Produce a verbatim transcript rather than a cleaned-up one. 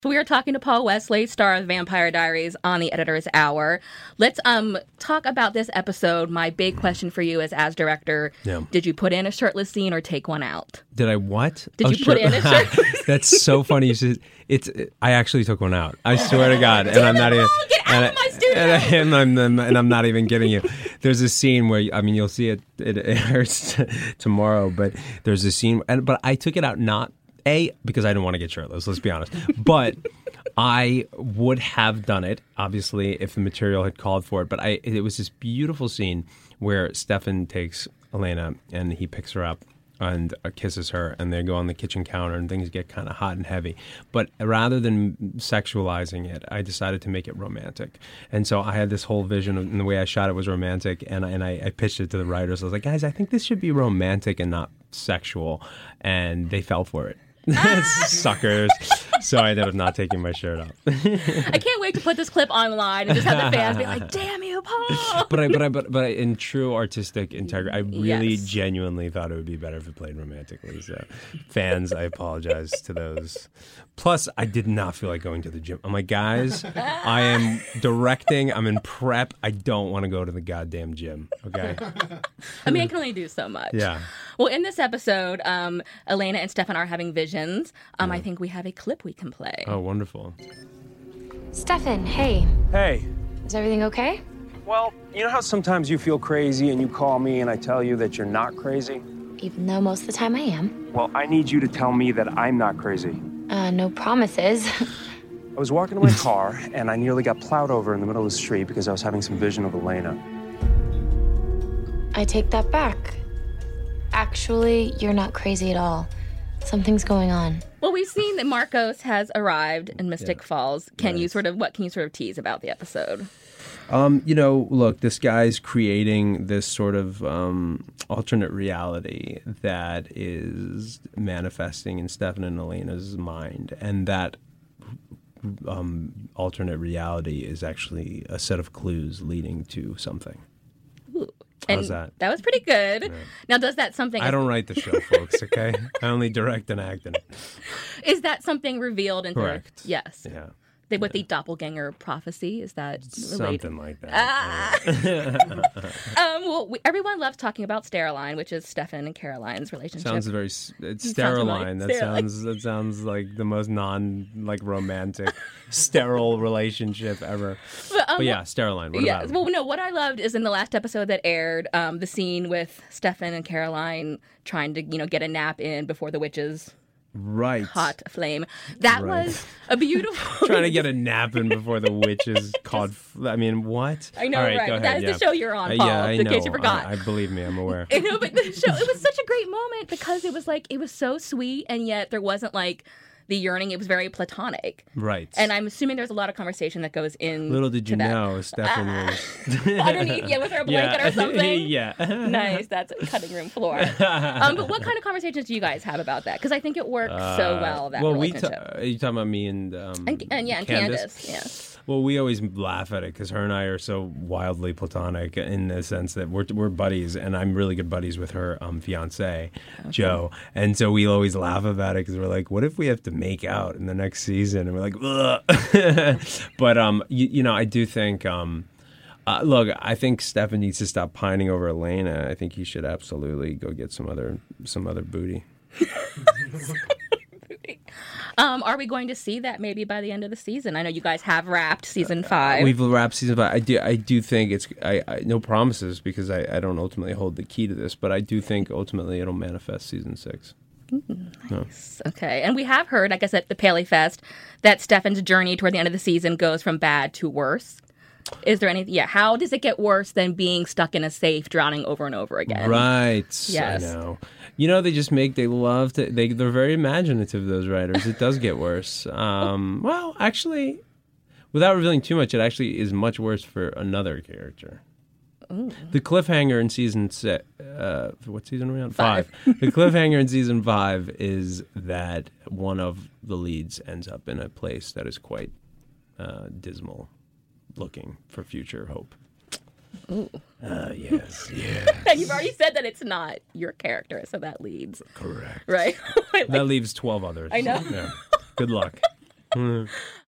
So we are talking to Paul Wesley, star of Vampire Diaries, on the Editor's Hour. Let's um talk about this episode. My big question for you is, as director, yeah. did you put in a shirtless scene or take one out? Did I what? Did oh, you put in a shirtless That's so funny. You should, it's. I actually took one out. I swear to God. And Damn I'm not it, even. Paul, get out and, of my studio! And, I, and, I'm, and, I'm, and I'm not even kidding you. There's a scene where, I mean, you'll see it. It, it hurts t- tomorrow, but there's a scene. And, but I took it out not, A, because I didn't want to get shirtless, let's be honest. But I would have done it, obviously, if the material had called for it. But I, it was this beautiful scene where Stefan takes Elena and he picks her up and uh, kisses her, and they go on the kitchen counter, and things get kind of hot and heavy. But rather than sexualizing it, I decided to make it romantic. And so I had this whole vision, of, and the way I shot it was romantic, and, I- and I, I pitched it to the writers. I was like, guys, I think this should be romantic and not sexual. And they fell for it. Suckers. So I ended up not taking my shirt off. I can't wait to put this clip online and just have the fans be like, damn you, Paul. But I, but I, but, but I, in true artistic integrity, I really Yes. genuinely thought it would be better if it played romantically. So, fans, I apologize to those. Plus, I did not feel like going to the gym. I'm like, guys, I am directing. I'm in prep. I don't want to go to the goddamn gym. Okay. I mean, I can only do so much. Yeah. Well, in this episode, um, Elena and Stefan are having visions. Um, yeah. I think we have a clip we can play. Oh, wonderful. Stefan, hey. Hey. Is everything okay? Well, you know how sometimes you feel crazy and you call me and I tell you that you're not crazy? Even though most of the time I am. Well, I need you to tell me that I'm not crazy. Uh, no promises. I was walking to my car and I nearly got plowed over in the middle of the street because I was having some vision of Elena. I take that back. Actually, you're not crazy at all. Something's going on. Well, we've seen that Marcos has arrived in Mystic Yeah. Falls. Can Right. you sort of, what can you sort of tease about the episode? Um, you know, look, this guy's creating this sort of um, alternate reality that is manifesting in Stefan and Elena's mind. And that um, alternate reality is actually a set of clues leading to something. Ooh. How's And that? That was pretty good. Yeah. Now, does that something... I don't write the show, folks, okay? I only direct and act in it. Is that something revealed in Correct. The, yes. Yeah. The, with the doppelganger prophecy, is that related? Something like that. Ah. um, well, we, everyone loves talking about Steroline, which is Stefan and Caroline's relationship. Sounds very s- it's Sounds sterile. That sterile. sounds that sounds like the most non like romantic sterile relationship ever. But, um, But yeah, Steroline. What yeah. about it? Well, no. What I loved is in the last episode that aired, um, the scene with Stefan and Caroline trying to, you know, get a nap in before the witches. Right. Hot flame. That Right. was a beautiful. Trying to get a nap in before the witches caught. F- I mean, what? I know, All right, right? Go But ahead, that is yeah. the show you're on, Uh, Paul. yeah, I in know. case you forgot. I, I believe me, I'm aware. I know, but the show, it was such a great moment because it was like, it was so sweet, and yet there wasn't like the yearning. It was very platonic. Right. And I'm assuming there's a lot of conversation that goes in. Little did you to that. know, Stefan was Underneath, yeah, with her blanket yeah. or something. yeah. Nice, that's a cutting room floor. Um, but what kind of conversations do you guys have about that? Because I think it works so well, that well, we relationship. ta- are you talking about me and um, and, and yeah, and Candace? Candace, yeah. Well, we always laugh at it because her and I are so wildly platonic in the sense that we're we're buddies, and I'm really good buddies with her um, fiance, okay. Joe, and so we always laugh about it because we're like, what if we have to make out in the next season? And we're like, ugh. But um, you, you know, I do think. Um, Uh, look, I think Stefan needs to stop pining over Elena. I think he should absolutely go get some other some other booty. Um, are we going to see that maybe by the end of the season? I know you guys have wrapped season five. Uh, we've wrapped season five. I do. I do think it's. I, I no promises because I, I don't ultimately hold the key to this, but I do think ultimately it'll manifest season six. Mm, nice. No. Okay, and we have heard, I guess, at the Paley Fest, that Stefan's journey toward the end of the season goes from bad to worse. Is there any? Yeah. How does it get worse than being stuck in a safe, drowning over and over again? Right. Yes. I know. You know, they just make. They love to. They they're very imaginative. Those writers. It does get worse. Um, well, actually, without revealing too much, it actually is much worse for another character. Ooh. The cliffhanger in season six. Uh, what season are we on? Five. Five. The cliffhanger in season five is that one of the leads ends up in a place that is quite uh, dismal. Looking for future hope. Ooh. Uh, yes, yes. And you've already said that it's not your character, so that leads. Correct. Right? Like, that leaves twelve others. I know. Yeah. Good luck. Mm.